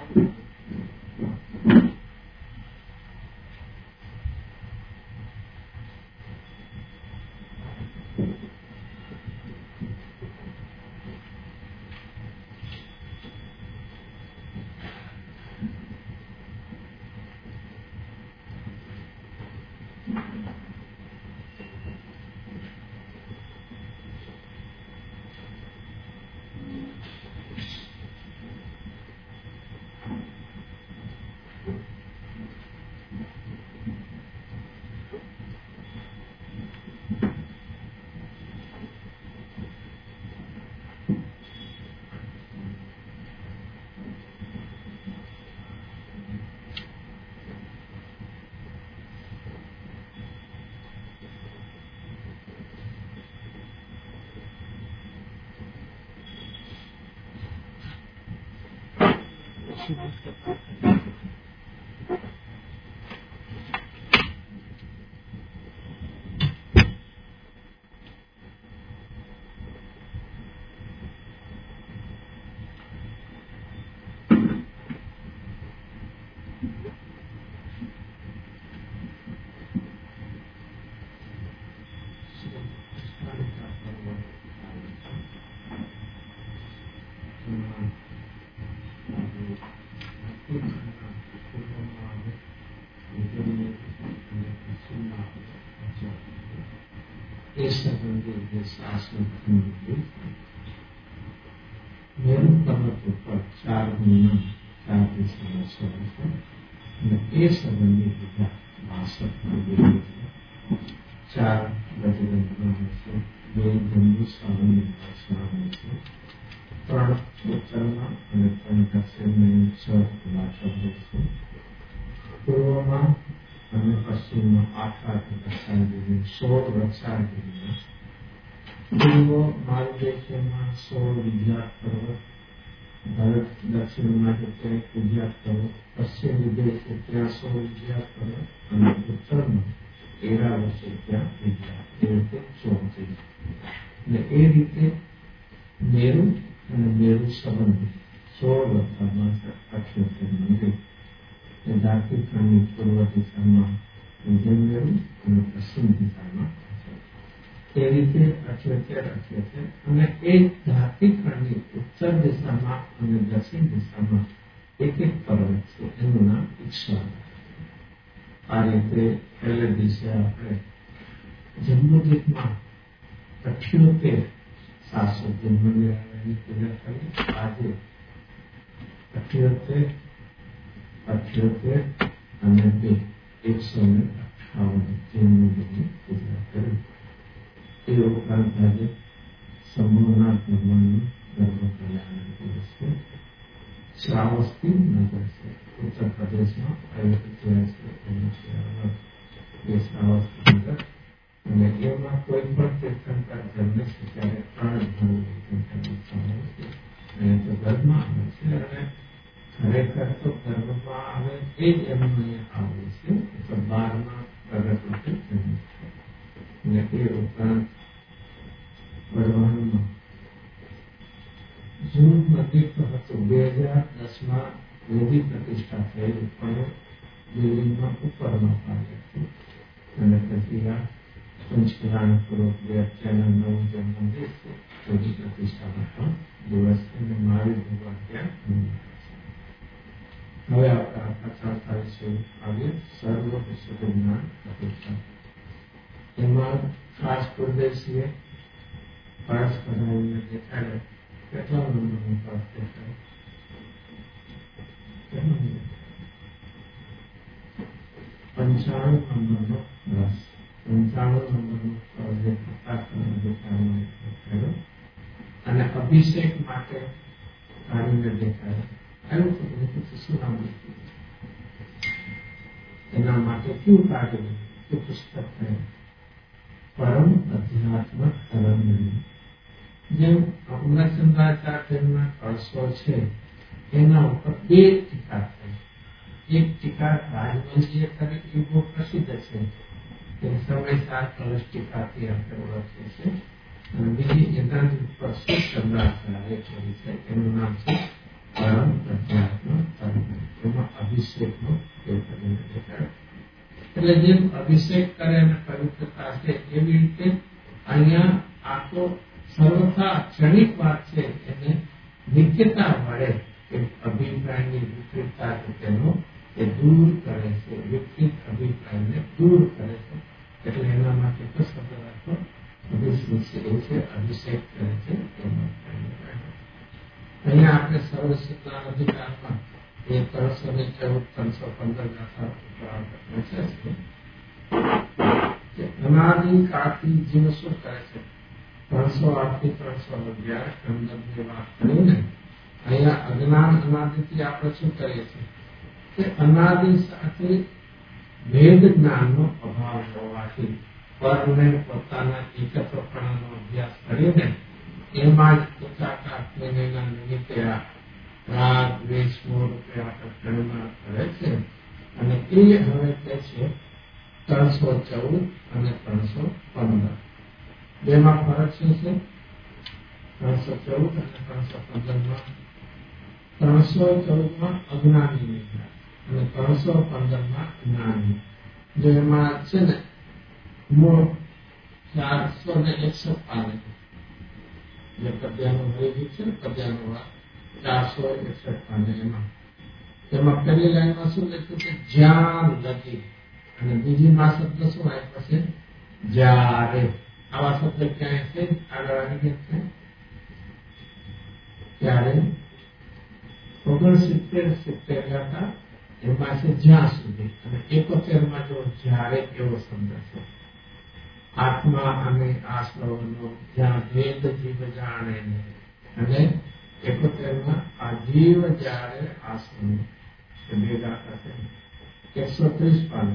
મેરુ પર્વત ઉપર 4 મહિના 4 દિવસના છે અને એ સંબંધી બીજા 62 4 બજરંગના છે, 2 જંબુ સાવની ભાષામાં છે, 3 ઉત્તરમાં અને 3 દક્ષિણમાં 6 ભાષાઓ છે. પૂર્વમાં અને પશ્ચિમમાં 8 રક્ષાગીરી 16 રક્ષાગીરી, પૂર્વ માર્ગદેશમાં 16 વિદ્યાર્થ પર્વત, ભારત દક્ષિણમાં છે વિદ્યાર્થ પર્વત, પશ્ચિમ વિદેશ ત્યાં 16 વિદ્યાર્થ પર્વત અને ઉત્તરમાં 13 છે ત્યાં વિદ્યાર્થ, એ રીતે 34. અને એ રીતે મેરુ અને મેરુ સંબંધી 16 વત્તા 68 મંદિર એ ધાર્મિક ખંડની પૂર્વ દિશામાં ઉજ્જૈન મેરુ અને પશ્ચિમ દિશામાં એ રીતે 78 અને એક ધાર્મિક ખંડની ઉત્તર દિશામાં અને દક્ષિણ દિશામાં એક પર્વત છે, એનું નામ ઈક્ષા. આ રીતે પહેલે દિવસે આપણે જન્મદીપમાં 78 શાસક જન્મની પૂજા કરી. આજે 78 અને 2 158 જન્મદીપની પૂજા કરી. એ ઉપરાંત આજે સંભવનાથ ભગવાનનું ધર્મ કલ્યાણ દિવસ છે. શ્રાવસ્તી નગર છે, ઉત્તર પ્રદેશમાં અયોધ્યા છે, શ્રાવસ્તી નગર. અને એમાં કોઈ પણ તીર્થંકર જન્મે છે ત્યારે 3 તીર્થંકર છે. અને તો ગર્ભમાં આવે છે અને ખરેખર તો ગર્ભમાં આવે એ જ એમનું આવે છે, તો 12મા પ્રગટ જન્મ છે. અને એ ઉપરાંત વડવાણમાં જૂન નજીક હતું 2010માં દેવી પ્રતિષ્ઠા થયેલી, પણ દેવીમાં ઉપરમાં પાડે છે. અને પછી આ પંચકિરાણ પૂર્વક અત્યારના નવું જે મંદિર છે દેવી પ્રતિષ્ઠાનો પણ દિવસ છે અને મારી ભગવાન ત્યાં મંદિર છે. હવે આપણા પ્રચારતા વિશે આવીએ. સર્વ વિશુદ્ધ જ્ઞાન પ્રતિષ્ઠા, એમાં ખાસ પ્રદેશીએ પાસ કરાવીને દેખાડે. કેટલા નંબરનો પાસ દેખાડે? 95 નંબરનો રસ, 95 નંબરનો દેખાડ્યો. અને અભિષેક માટે કાઢીને દેખાડે. આવ્યું તો શું નામ લખ્યું? એના માટે ક્યુ કાઢ્યું? એ પુસ્તક થયું પરમ અધ્યાત્મ તરંગણી. જેમ પૂર્ણચંદ્રાચાર્યના કળશો છે એના ઉપર 2 ટીકા થઈ. એક ટીકા રાજવંશીએ કરી, એ બહુ પ્રસિદ્ધ છે, તે સમયસાર કળશ ટીકાથી આપણે ઓળખીએ છીએ. અને બીજી એના ઉપર ચંદ્રાચાર્ય કરી છે, એનું નામ છે પરમ અધ્યાત્મ તરંગણી. અભિષેકનો એ કરીને દેખાડે. એટલે જેમ અભિષેક કરે અને પવિત્રતા છે એવી રીતે અહીંયા આ તો સર્વથા ક્ષણિક વાત છે. એને નિત્યતા મળે કે અભિપ્રાયની વિપરીતતા છે તેનો એ દૂર કરે છે, વિપરીત અભિપ્રાયને દૂર કરે છે. એટલે એના માટે તો શબ્દ રાખો અભિષેક કરે છે. અહીંયા આપણે સર્વ સિદ્ધાંત અધિકારમાં એ 314, 315 ગાથા છે. અનાદિ કાળથી જીવ શું કરે છે? 308 થી 311 સંદર્ભની વાત કરીને અહીંયા અજ્ઞાન અનાદિથી આપણે શું કરીએ છીએ કે અનાદિ સાથે ભેદ જ્ઞાનનો અભાવ હોવાથી પરને પોતાના એકત્વપણાનો અભ્યાસ કરીને એમાં જ પોતાના નિમિત્તે રાગ દ્વેષ રૂપે આકર્ષણમાં કરે છે. અને એ હવે કે છે 314 અને 315 બેમાં ફરક શું છે? 314 અને 315 314 અજ્ઞાની નિદ્રા અને 315 જ્ઞાની. જો એમાં છે ને મૂળ 461 પાને જે પદ્યાનું હરિગીત છે ને પદ્યાનું 461 પાને એમાં પહેલી લાઈનમાં શું લખ્યું છે? જ્યાં લગી. અને બીજી માં શબ્દ શું આપ્યો છે? જ્યારે. આવા શબ્દ ક્યાંય છે? આગળ આવી ગયા છે ત્યારે 69-70 હતા એમાં છે જ્યાં સુધી. અને 71 જો જ્યારે એવો શબ્દ છે. આત્મા અને આશ્રવનો જ્યાં ભેદ જીવ જાણે અને 71 આ જીવ જ્યારે આશ્રમ બે ગાથા છે. 130 પાને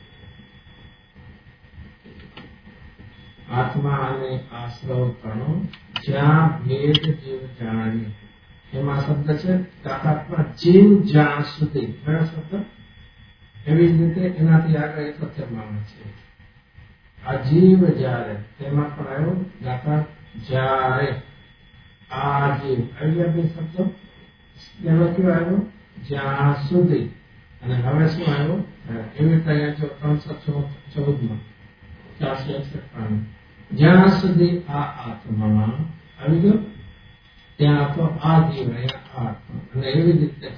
આત્મા અને આશ્રવ તણો જ્યાં ભેદ જીવ જાણે એમાં શબ્દ છે તાકાતમાં જીવ જ્યાં સુધી. ઘણા શબ્દ એવી જ રીતે એનાથી આગળ 71 છે આ જીવ જ્યારે. તેમાં પણ આવ્યો દાખલા જ્યારે આ જીવ આવી બે શબ્દો. એમાં કયો આવ્યો? જ્યાં સુધી. અને હવે શું આવ્યો? એવી રીતે જો 314 461 જ્યાં સુધી આ આત્મા આવી ગયો ત્યાં તો આ જીવ આત્મા. અને એવી રીતે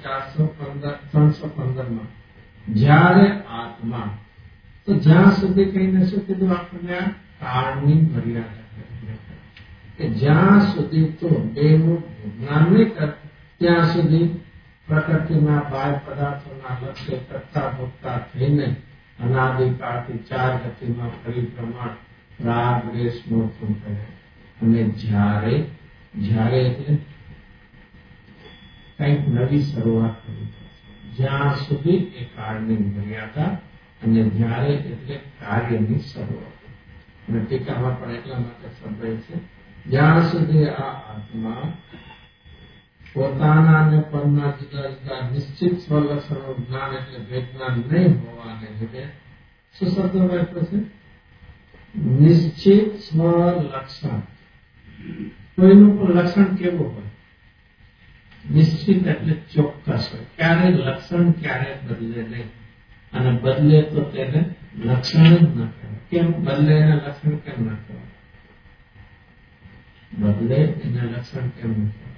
315 જ્યારે આત્મા. તો જ્યાં સુધી કહીને શું કીધું આપણને? આ કાળની મર્યાદા કે જ્યાં સુધી તો બેનું જ્ઞાન નહીં કર ત્યાં સુધી પ્રકૃતિના બાહ્ય પદાર્થોના લક્ષ્ય કરતા ભોગતા થઈને અનાદિકાળથી 4 ગતિમાં પરિભ્રમણ રાગ દ્વેષ મોહ કરે. અને જ્યારે એટલે કંઈક નવી શરૂઆત કરવી. જ્યાં સુધી એ કાળની મર્યાદા. અને જ્યારે એટલે કાર્યની શરૂઆત. અને ટીકામાં પણ એટલા માટે સંભળાય છે જ્યાં સુધી આ આત્મા પોતાના અને પરના જુદા જુદા નિશ્ચિત સ્વલક્ષણો જ્ઞાન એટલે ભેદજ્ઞાન નહીં હોવાને લીધે શું શબ્દ વાપર્યો છે? નિશ્ચિત સ્વલક્ષણ. કોઈનું પણ લક્ષણ કેવું હોય? નિશ્ચિત એટલે ચોક્કસ હોય. ક્યારે લક્ષણ ક્યારે બદલે નહીં. અને બદલે તો તેને લક્ષણ જ ન કહેવાય. કેમ બદલે એને લક્ષણ કેમ ન કહેવાય? બદલે એને લક્ષણ કેમ ન કહેવાય?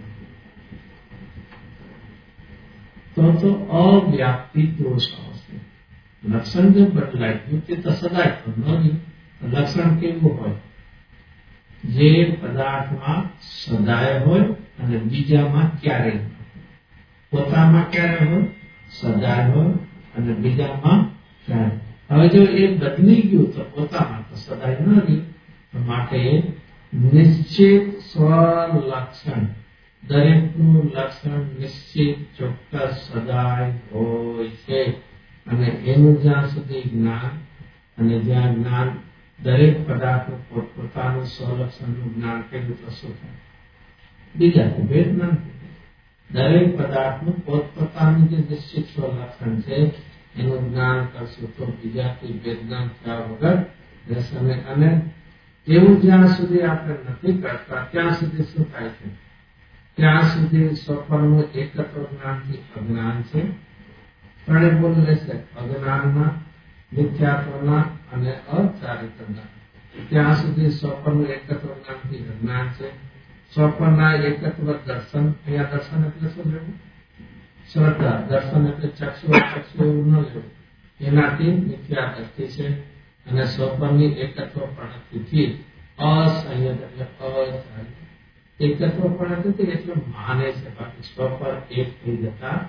તો અવ્યાપ્તિ દોષ આવશે. લક્ષણ જો બદલાય ગયું તે તો સદાય પણ ન રહ્યું. લક્ષણ કેવું હોય? જે પદાર્થમાં સદાય હોય અને બીજામાં ક્યારેય હોય. પોતામાં ક્યારે હોય? સદાય હોય અને બીજામાં ક્યારે. હવે જો એ બદલી ગયું તો પોતામાં તો સદાય ન રહ્યું. માટે નિશ્ચિત સ્વલક્ષણ. દરેકનું લક્ષણ નિશ્ચિત ચોક્કસ સદાય હોય છે. અને એનું જ્યાં સુધી જ્ઞાન અને જ્યાં જ્ઞાન દરેક પદાર્થનું પોતપોતાનું સ્વલક્ષણનું જ્ઞાન કર્યું તો શું થાય? બીજાથી ભેદ જ્ઞાન. દરેક પદાર્થનું પોતપોતાનું જે નિશ્ચિત સ્વલક્ષણ છે એનું જ્ઞાન કરશું તો બીજાથી ભેદ જ્ઞાન થયા વગર રહેશે. અને એવું જ્યાં સુધી આપણે નથી કરતા ત્યાં સુધી શું થાય છે? ત્યાં સુધી સ્વપરનું એકત્વ જ્ઞાનથી અજ્ઞાન છે. ત્રણે બોલ લેશે, અજ્ઞાનના, મિથ્યાત્વના અને અચારિત્રના. ત્યાં સુધી સ્વપ્નનું એકત્વ જ્ઞાનથી અજ્ઞાન છે. સ્વપ્નના એકત્વ દર્શન, અહીંયા દર્શન એટલે શું લેવું? શ્રદ્ધા. દર્શન એટલે ચક્ષુ એવું ન લેવું, એનાથી મિથ્યા દ્રષ્ટિ છે. અને સ્વપ્નની એકત્વ પ્રણતિથી અસંયત એટલે અચારિત. એકત્વ પ્રણતિ એટલે માને છે, બાકી સ્વપર એક થઈ જતા.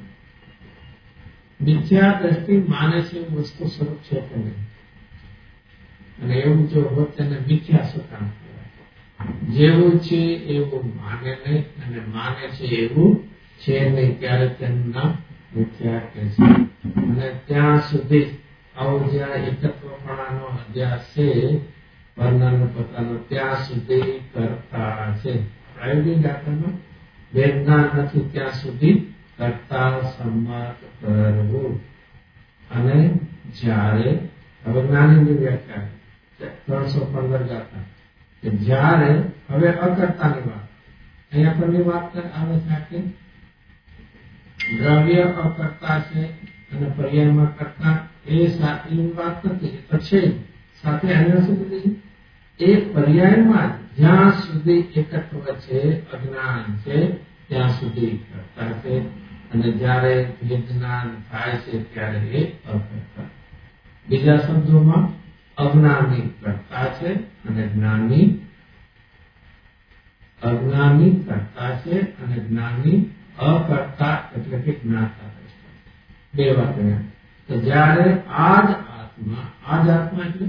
મિથ્યા દ્રષ્ટિ માને છે એવું વસ્તુ સ્વરૂપ છે કે નહીં, અને એવું જો હોત તેને મિથ્યા શું કામ કહેવાય? જેવું છે એવું માને નહીં, અને માને છે એવું છે નહીં, ત્યારે તેનું નામ મિથ્યા કહે છે. અને ત્યાં સુધી આવો જ્યાં એકત્વપણાનો અધ્યાસ છે વર્ણન પોતાનો, ત્યાં સુધી કરતા છે. પ્રાયોગિક દાખલામાં વેદના નથી ત્યાં સુધી કરતા સંમત કરવું. અને જ્યારે હવે જ્ઞાનીની વ્યાખ્યા 315 ગાતા કે જ્યારે હવે અકર્તાની વાત, અહીંયા પરની વાત આવે છે કે દ્રવ્ય અકર્તા છે અને પર્યાયમાં કરતા, એ સાથેની વાત નથી, એ તો છે સાથે. અહીંયા સુધી એ પર્યાયમાં જ્યાં સુધી એકત્વ છે, અજ્ઞાન છે, ત્યાં સુધી કરતા છે. અને જ્યારે જ્ઞાન થાય છે ત્યારે એ અકર્તા. બીજા શબ્દોમાં અજ્ઞાની કરતા છે અને અજ્ઞાની કરતા છે અને જ્ઞાની અકર્તા એટલે કે જ્ઞાતા. બે વાત તો જ્યારે આજ આત્મા એટલે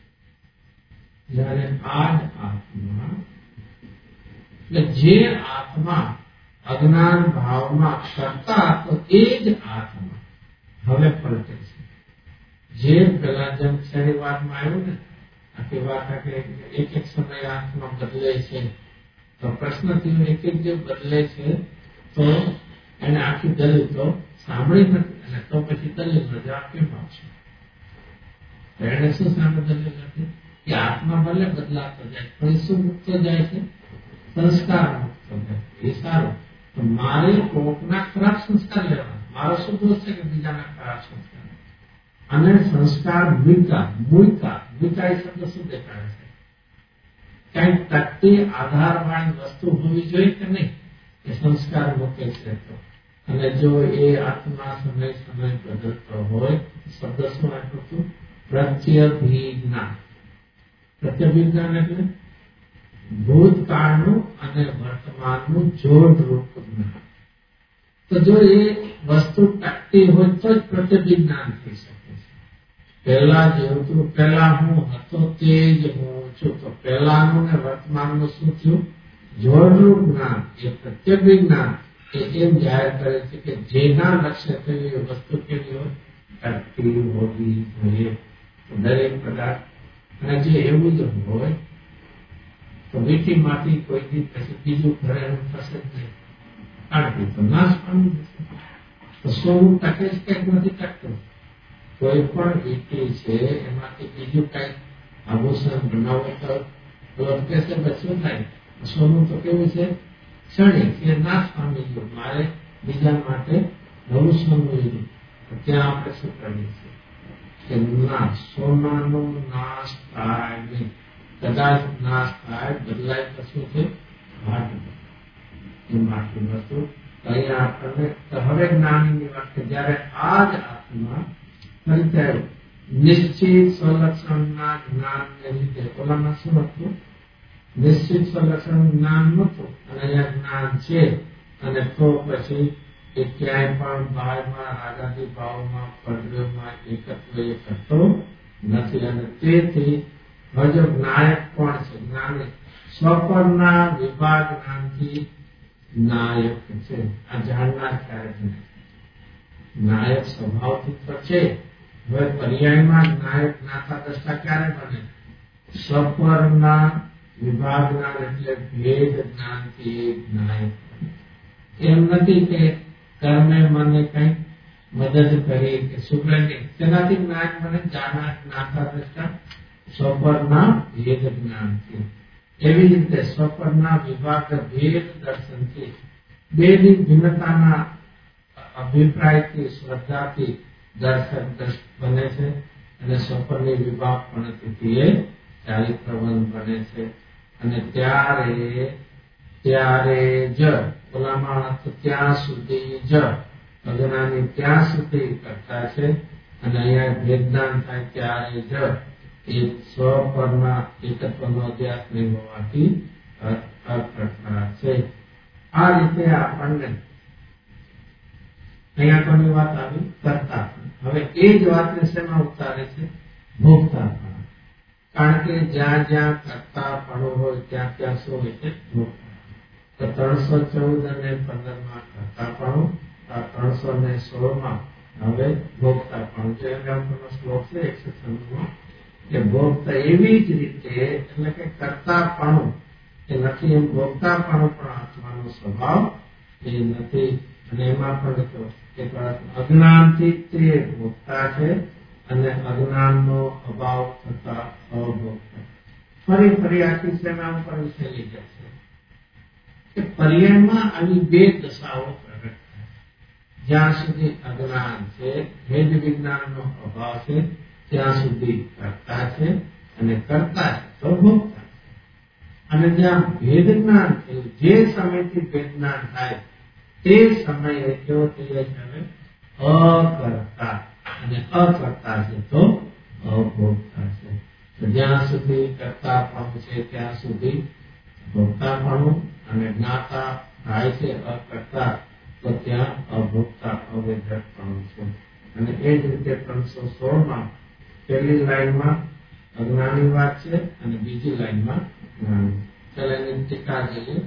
જ્યારે આજ આત્મા એટલે જે આત્મા અજ્ઞાન ભાવમાં કરતા, તો એ જ આત્મા હવે પલટે છે. જે પેલા જેમ છેલ્લી વાતમાં આવ્યું ને, આખી વાત એક સમય આત્મા બદલે છે, તો પ્રશ્ન થયો એક જે બદલે છે તો એને આખી દલીલ તો સાંભળી નથી, અને તો પછી દલીલનો જવાબ કેમ આપશે? એને શું સામે દલીલ નથી કે આત્મા ભલે બદલાતો જાય, પણ શું મુક્ત જાય છે? સંસ્કાર મુક્ત જાય. એ સારું. તો મારે કોકના ખરાબ સંસ્કાર લેવા, મારો શું દોષ છે કે બીજાના ખરાબ સંસ્કાર? અને સંસ્કાર મૂળકા એ શબ્દ શું દેખાડે છે? કઈ તકતી આધારવાળી વસ્તુ હોવી જોઈએ કે નહીં એ સંસ્કાર મૂકે છે. તો અને જો એ આત્મા સમય બદલતો હોય, શબ્દ શું આપ્યું હતું? પ્રત્યભિજ્ઞાન. પ્રત્યભિજ્ઞાન એટલે ભૂતકાળનું અને વર્તમાનનું જોડરૂપ જ્ઞાન. તો જો એ વસ્તુ ટકતી હોય તો જ પ્રત્યભિજ્ઞાન થઈ શકે છે. પહેલા જેવું હતું, પહેલા હું હતો તે જ હું છું, તો પહેલાનું ને વર્તમાનનું શું થયું? જોડરૂપ જ્ઞાન. એ પ્રત્યભિજ્ઞાન એમ જાહેર કરે છે કે જેના લક્ષ્ય થયું એ વસ્તુ કેવી હોય? ટકતી હોવી જોઈએ. દરેક પદાર્થ અને જે એવું જ હોય તો વીટી માંથી કોઈ પછી બીજું ઘરે થશે જ નહીં, કારણ કે તો નાશ પામી જશે. તો સ્વરૂપ ટકે જ કંઈક નથી ટકતું. કોઈ પણ વીટી છે એમાંથી બીજું કઈક આભૂષણ બનાવો તો કહેશે શું થાય? સ્વરૂપ તો કેવું છે? ક્ષણિક એ નાશ પામી ગયું. મારે બીજા માટે નવું સ્વરૂપ લીધું. ત્યાં આપણે શું કરીએ છીએ કે સોનાનો નાશ થાય નહીં. કદાચ નાશ થાય, બદલાય તો શું છે? માટી વસ્તુ. અહીંયા આપણને હવે જ્ઞાનની વાત કે જયારે આ જ આત્મા ફરી નિશ્ચિત સ્વલક્ષણના જ્ઞાનને લીધે, ઓલામાં શું હતું? નિશ્ચિત સ્વલક્ષણ જ્ઞાન નતું, અને અહીંયા જ્ઞાન છે. અને તો પછી એ ક્યાંય પણ ભાવમાં, રાગાદી ભાવમાં, પડદોમાં એકત્વ એ કરતો નથી. અને તેથી હજુ નાયક કોણ છે? જ્ઞાની સ્વપરના વિભાગ જ્ઞાનથી નાયક છે. આ જાણનાર ક્યારે બને? નાયક સ્વભાવથી તો છે. હવે પર્યાયમાં નાયક જ્ઞાતા દ્રષ્ટા ક્યારે બને? સ્વપરના વિભાગ જ્ઞાન એટલે ભેદ જ્ઞાનથી નાયક. એમ નથી કે કર્મે મને કઈ મદદ કરી કે સુગંધી, તેનાથી નાયક બને. જાણનાર જ્ઞાતા દ્રષ્ટા સ્વપરના ભેદ જ્ઞાનથી. એવી રીતે સ્વપરના વિભાગ ભેદ દર્શનથી બેની ભિન્નતાના અભિપ્રાયથી શ્રદ્ધાથી દર્શક બને છે અને સ્વપ્નની વિભાગ પણ એ ચારિત્રવંત બને છે અને ત્યારે જ ઓલામાં ત્યાં સુધી જ અજ્ઞાની ત્યાં સુધી કરતા છે અને અહીંયા વેદનાન થાય ત્યારે જ એ સ્વપરના એકત્વનો અધ્યાસ નહીં હોવાથી અકર્તા છે. આ રીતે આપણને અહીંયા કોની વાત આવી? કરતા. હવે એ જ વાતને શેમાં ઉતારે છે? ભોગતાપણા. કારણ કે જ્યાં જ્યાં કરતાપણું હોય ત્યાં ત્યાં શું હોય છે? ભોગતા. તો 314 અને 15 માં કરતાપણું, 316 માં હવે ભોગતાપણું. જે નો શ્લોક છે 196 માં કે ભોગતા એવી જ રીતે એટલે કે કરતાપણું એ નથી એમ ભોગતાપણું પણ આત્માનો સ્વભાવ એ નથી. અને એમાં પણ અજ્ઞાનથી તે ભોગતા છે અને અજ્ઞાનનો અભાવ થતા અભોગતા. ફરી આખી સેના ઉપર વિસરી જશે કે પર્યાયમાં આવી બે દશાઓ પ્રગટ થાય. જ્યાં સુધી અજ્ઞાન છે, ભેદ વિજ્ઞાનનો અભાવ છે, ત્યાં સુધી કરતા છે અને કરતા છે તો ભોગતા છે. અને જ્યાં ભેદ જ્ઞાન થયું, જે સમયથી ભેદ જ્ઞાન થાય તે સમયે કેવો થઈ જાય છે? અકર્તા. અને અકર્તા છે તો અભોગતા છે. જ્યાં સુધી કરતાપણું છે ત્યાં સુધી ભોગતાપણું અને જ્ઞાતા થાય છે અકર્તા તો ત્યાં અભોગતા અવેધકપણું છે. અને એ જ રીતે 316 માં પહેલી લાઈનમાં અજ્ઞાની વાત છે અને બીજી લાઈનમાં જ્ઞાની. ચાલો એની ટીકા જોઈએ.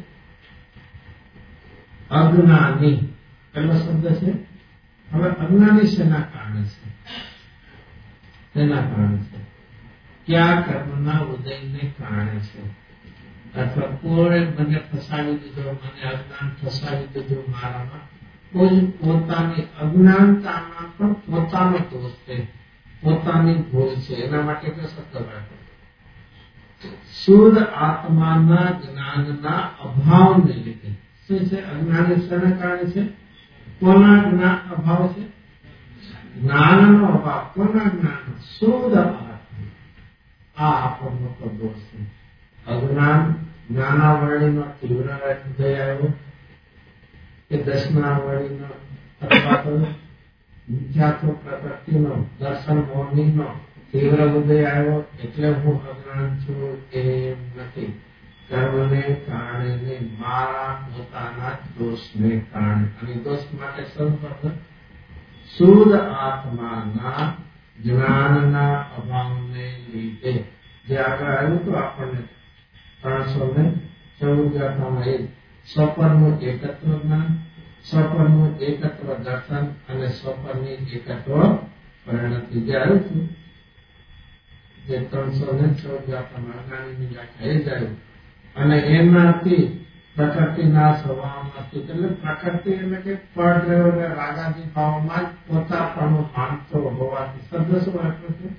અજ્ઞાની પહેલો શબ્દ છે. હવે અજ્ઞાની શેના કારણે છે? તેના કારણે છે ક્યાં કર્મના ઉદયને કારણે છે. અથવા કોઈ મને ફસાવી દીધો, મને અજ્ઞાન ફસાવી દીધું મારામાં. કોઈ પોતાની અજ્ઞાનતામાં પણ પોતાનો દોષ છે, પોતાની ભૂલ છે. એના માટે કે શબ્દ રાખો શુદ્ધ આત્માના જ્ઞાનના અભાવને લીધે. શું છે? અજ્ઞાની શેના કારણે છે? કોના જ્ઞાન અભાવ છે? જ્ઞાનનો અભાવ. કોના જ્ઞાન? શુદ્ધ આત્મા. આ આપણનો દોષ છે. અજ્ઞાન જ્ઞાનાવરણીનો તીવ્ર હૃદય આવ્યો કે દર્શનાવરણીનો અથવા તો મિથ્યાત્વ પ્રકૃતિનો દર્શન મોહનીનો તીવ્ર હૃદય આવ્યો એટલે હું અજ્ઞાન છું એમ નથી. કર્મને કારણે મારા પોતાના દોષને કારણે. અને દોષ માટે સર્વપ્રથમ શુદ્ધ આત્માના જ્ઞાનના અભાવને લીધે. જે આગળ આવ્યું તો આપણને 314 એ સ્વપરનું એકત્વ જ્ઞાન, સ્વપરનું એકત્વ દર્શન અને સ્વપરની એકત્વ પરિણતિ. જે આવ્યું હતું જે 314 અજ્ઞાનીની વ્યાખ્યા એ જ આવ્યું. અને એમાંથી પ્રકૃતિના સ્વભાવમાંથી એટલે પ્રકૃતિ એટલે કે પડ રાગાદી ભાવમાં જ પોતાપણું માનતો હોવાથી શબ્દ શું વાપરે છે?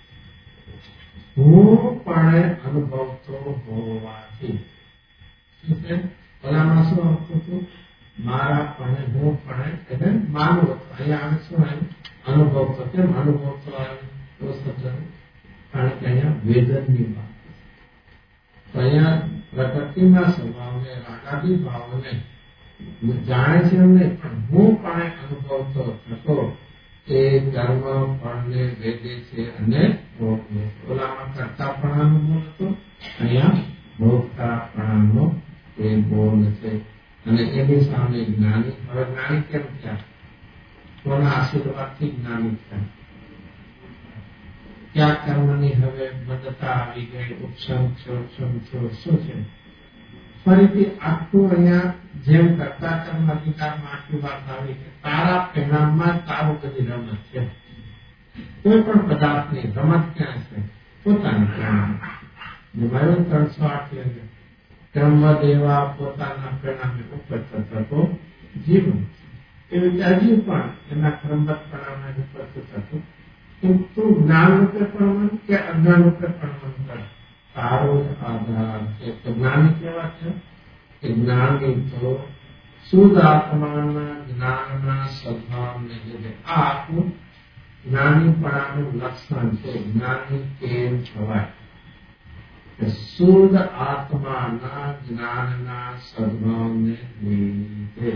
હું પણ અનુભવતો હોવાથી. શું છે? ઓલામાં શું આપતું હતું? મારા પણ હું પણ એટલે માનવ. અહીંયા આવે શું આવ્યું? અનુભવતો. કેમ અનુભવતો આવ્યું? તો શબ્દ કારણ કે અહીંયા વેદનની વાત. તો અહીંયા પ્રકૃતિના સ્વભાવને રાગાદી ભાવને જાણે છે એમને પણ હું પણ અનુભવતો થતો એ કર્મ ફળને વેદે છે અને ભોગને. ઓલામાં કરતાપણાનો બોલ હતો, અહીંયા ભોગતાપણાનો એ બોલ છે. અને એની સામે જ્ઞાની. હવે જ્ઞાની કેમ થયા? કોના આશીર્વાદથી જ્ઞાની થયા? ક્યાં કર્મની હવે બદ્ધતા આવી ગઈ? ઉપસમ શું છે? ફરીથી આખું અહીંયા જેમ કરતા કર્મ અધિકારમાં આખી વાત આવી કે તારા પરિણામમાં તારું બધી રમત છે. કોઈ પણ પદાર્થની રમત ક્યાં છે? પોતાની પરિણામ. 308 કર્મ દેવા પોતાના પરિણામે ઉપર થતો જીવન. એવી રીતે હજી પણ એના ક્રમબદ્ધ પરિણામે ઉપર થતું તું જ્ઞાન રૂપે પણ કે અજ્ઞાન રૂપે પણ કર. તારો જ આધાર છે. તો જ્ઞાની કેવા છે? કે જ્ઞાની તો શુદ્ધાત્માના જ્ઞાનના સ્વભાવને લીધે આ આખું જ્ઞાનીપણાનું લક્ષણ છે. જ્ઞાની કેમ થવાય? શુદ્ધ આત્માના જ્ઞાનના સ્વભાવને લીધે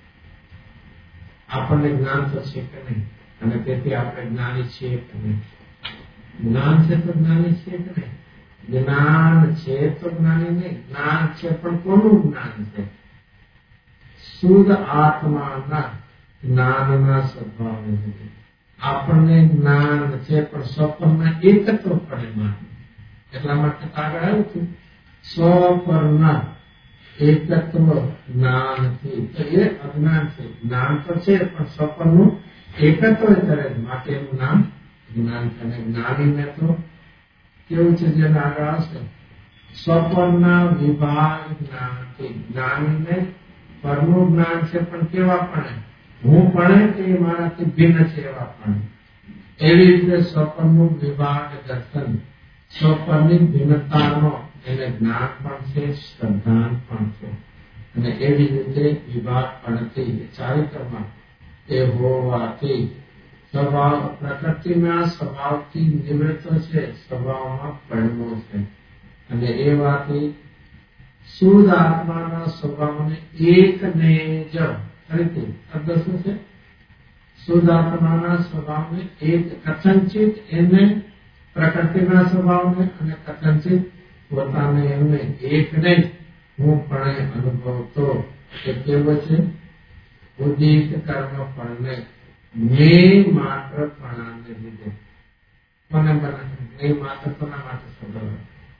આપણને જ્ઞાન તો છે કે નહીં, અને તેથી આપણે જ્ઞાની છીએ કે નહીં? જ્ઞાન છે તો જ્ઞાની છીએ કે નહીં? જ્ઞાન છે તો જ્ઞાની નહીં. જ્ઞાન છે પણ કોનું જ્ઞાન છે? શુદ્ધ આત્માના જ્ઞાનના સ્વભાવને લીધે આપણને જ્ઞાન છે, પણ સ્વપરના એકત્વ પડે એટલા માટે આગળ આવ્યું હતું સ્વપરના એકત્વ જ્ઞાનથી. તો એ અજ્ઞાન છે. જ્ઞાન તો છે પણ સ્વપનનું એકત્વ કરે માટે એનું નામ જ્ઞાન છે. અને જ્ઞાનીને તો કેવું છે જેને આગળ આવશે સ્વપનના વિભાગ જ્ઞાનથી. જ્ઞાનીને પરનું જ્ઞાન છે પણ કેવા પણ હું પણ કે મારાથી ભિન્ન છે એવા પણ. એવી રીતે સ્વપનનું વિભાગ દર્શન, સ્વપનની ભિન્નતાનો એને જ્ઞાન પણ છે, શ્રદ્ધાન પણ છે. અને એવી રીતે વિભાગ પણથી ચારિત્રમાં એ હોવાથી સ્વભાવ પ્રકૃતિના સ્વભાવથી નિવૃત્ત છે, સ્વભાવમાં પડવો છે. અને એ વાતથી શુદ્ધ આત્માના સ્વભાવને એકને જ ફરીથી શબ્દ શું છે? શુદ્ધ આત્માના સ્વભાવને એક કથનચિત એને પ્રકૃતિના સ્વભાવને અને કથનચિત પોતાને એમને એકને હું પણ અનુભવતો એ કેવો છે? ઉદિત કર્મ ફળને મેં માત્ર પણાને લીધે. કોને બનાવે? મેં માત્ર પણા માટે શબ્દ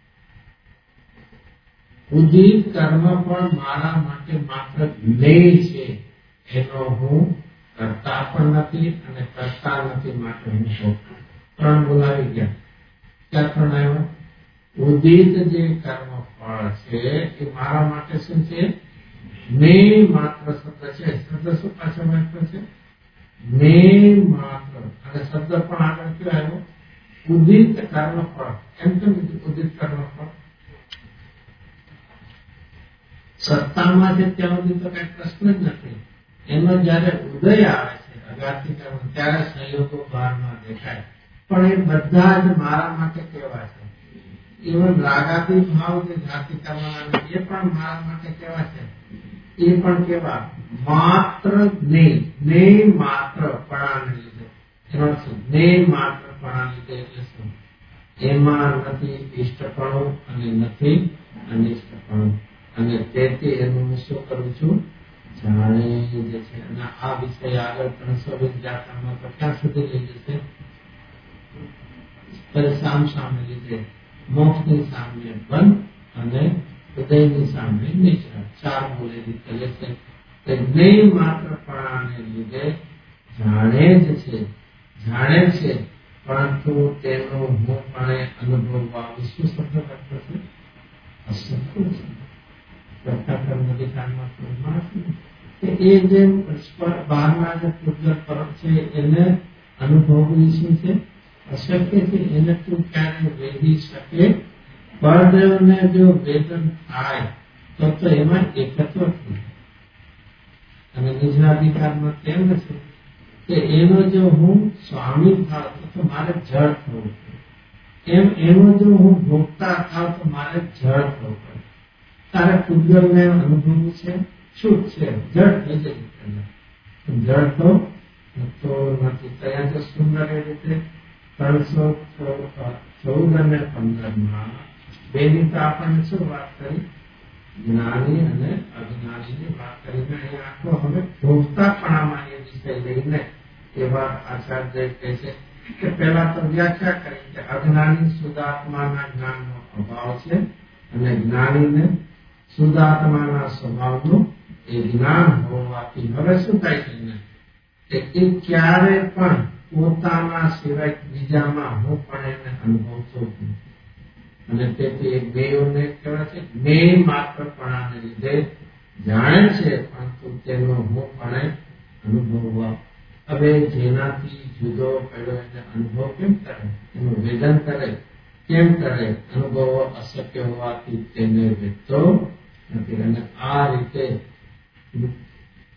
ઉદિત કર્મ પણ મારા માટે માત્ર મેં છે, એનો હું કરતા પણ નથી અને કરતા નથી માટે હું ભોગવું. ત્રણ બોલાવી ગયા. ક્યાં ત્રણ આવ્યો? ઉદિત જે કર્મ ફળ છે એ મારા માટે શું છે? મેં માત્ર શબ્દ છે. શબ્દ શું પાછળ વાક્ય છે? મેં માત્ર. અને શબ્દ પણ આગળ કયો આવ્યો? ઉદિત કર્મ ફળ. એમ કેમ ઉદિત કર્મ ફળ? સત્તામાં છે ત્યાં સુધી તો કઈ પ્રશ્ન જ નથી. એનો જયારે ઉદય આવે છે અગાથી કર્મ, ત્યારે સંયોગો બહારમાં દેખાય. પણ એ બધા જ મારા માટે કેવા છે? ઇવન રાગાદી ભાવ જે જાતિ કરવાના એ પણ મારા માટે કેવા છે? એ પણ કેવા? માત્ર ને માત્ર પણાને લીધે. એનો શું? ને માત્ર પણાને લીધે એટલે શું? એમાં નથી ઇષ્ટપણું અને નથી અનિષ્ટપણું. અને તેથી એનું હું શું કરું છું? જાણે જે છે. અને આ વિષય આગળ 320 જાતમાં તો ક્યાં સુધી લઈ જશે? સામે લીધે મોક્ષની સામે બંધ અને હૃદયની સામે નિશ્ચય. ચાર બોલે રીતે લેશે. નહીં માત્ર પણાને લીધે જાણે જ છે, જાણે છે, પરંતુ તેનો હું પણ અનુભવવા વિશ્વ શબ્દ કરતો છે અસંખ્ય છે. એ જે બહારના જે પૂજ્ય પરમ છે એને અનુભવવી શું છે? અશક્ય છે. એને તું ક્યારે વેદી શકે? પરદેવને જો વેદન થાય તો એમાં એકત્વ થયું. અને નિજાધિકારમાં તેમ નથી કે એનો જો હું સ્વામી થાવ તો મારે જળ થવું પડે. એમ એનો જો હું ભોગતા થાવ તો મારે જળ થવું પડે. તારે પૂજ્યને અનુભવવું છે, છૂટ છે, જળ થઈ જાય. જળ તો નથી. ત્યાં તો સુંદર એ રીતે 314 અને 15 બેની તો આપણને શું વાત કરી? જ્ઞાની અને અજ્ઞાનીની વાત કરીને અહીં આખો હવે ભોગતાપણામાં એ વિષય લઈને એ વાત આચાર્ય કહે છે કે પહેલા તો વ્યાખ્યા કરી કે અજ્ઞાની શુદ્ધાત્માના જ્ઞાનનો અભાવ છે અને જ્ઞાનીને શુદ્ધાત્માના સ્વભાવનું એ જ્ઞાન હોવાથી હવે શું થાય છે કે એ ક્યારે પણ પોતાના સિવાય બીજામાં હું પણ એને અનુભવતો છું. અને તેથી એક બેઓને કહેવાય છે મેં માત્રપણાને લીધે જાણે છે, પરંતુ તેનો હું પણ અનુભવવા. હવે જેનાથી જુદો પડ્યો એને અનુભવ કેમ કરે? એનું વેદન કરે. કેમ કરે? અનુભવો અશક્ય હોવાથી તેને વેચતો નથી. અને આ રીતે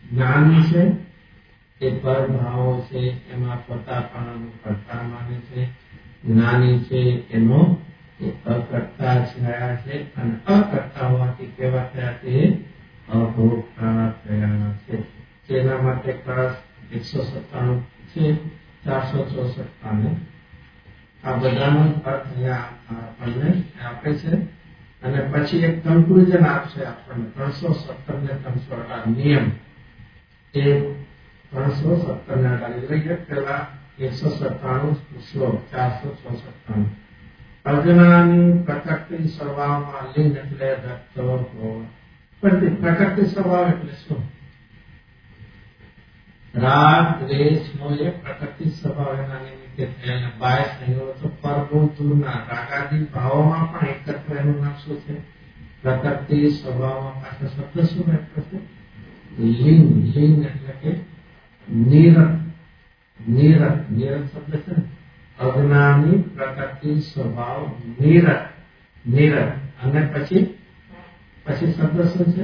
જ્ઞાની છે એ પરભાવો છે એમાં પોતાપણાનું કરતા માને છે. જ્ઞાની છે એનો એ અકર્તા થયા છે અને અકર્તા હોવાથી કેવા થયા છે? અભોગતા થયા છે. તેના માટે કળશ 197 છે, 464 પાને. આ બધાનો અર્થ આપણને આપે છે અને પછી એક કન્ક્લુઝન આપશે આપણને 317 ને 318 નિયમ. એ 317 ને 18 લઈએ. પેલા 197 શ્લોક 464. અજ્ઞાની પ્રકૃતિ સ્વભાવમાં લીન એટલે દત્તો હોવા. પણ પ્રકૃતિ સ્વભાવ એટલે શું? રાગ દ્વેષ નો એ પ્રકૃતિ સ્વભાવ એના નિમિત્તે થયેલા બાહ્ય સંયોગો પરભૂતના રાગાદી ભાવોમાં પણ એકત્વ એનું નામ શું છે? પ્રકૃતિ સ્વભાવમાં પાછળ શબ્દ શું એટલે છે? લીન. લીન એટલે કે નિરત. નિરત. નિરત શબ્દ છે. અજ્ઞાની પ્રકૃતિ સ્વભાવ નિરત. નિરત અને પછી શબ્દ શું છે?